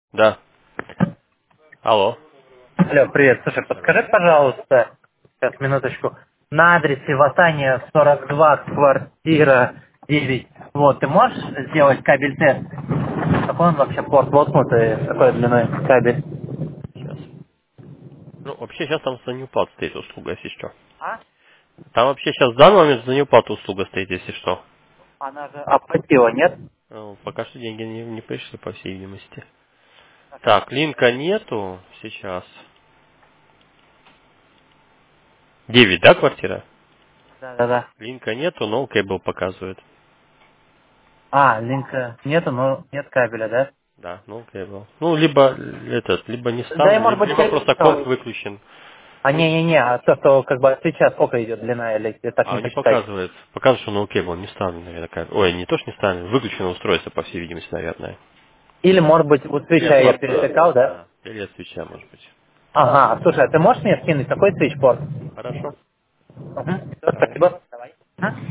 Да. Алло. Алло, привет. Слушай, подскажи, пожалуйста, сейчас, минуточку, на адресе Ватания 42, квартира 9. Вот, ты можешь сделать кабель-тест? Какой он вообще порт воткнутый, с какой длиной кабель? Сейчас. Ну, вообще сейчас там за Ньюпад стоит услуга, если что. А? Там вообще сейчас в данный момент за Ньюпад услуга стоит, если что. Она же оплатила, нет? Ну, пока что деньги не пришли, по всей видимости. Так, линка нету сейчас. 9, да, квартира? Да-да-да. Линка нету, но кейбл показывает. А, линка нету, но нет кабеля, да? Да, no кейбл. Ну, либо либо не Да и ставлю, может быть либо просто комп перестал. выключен. А не-не-не, а то, что как бы сейчас сколько идет длина, или так не А, не посчитать. показывает. Показывает, что no кейбл не ставлю, наверное. Ой, не то, что не ставлю, выключено устройство, по всей видимости, наверное. Или может быть у Или от свеча я лотка. пересекал, да? Да. Или от свеча, может быть. Ага, слушай, а ты можешь мне скинуть такой свечпорт? Хорошо. Угу. Давай. Спасибо. Давай.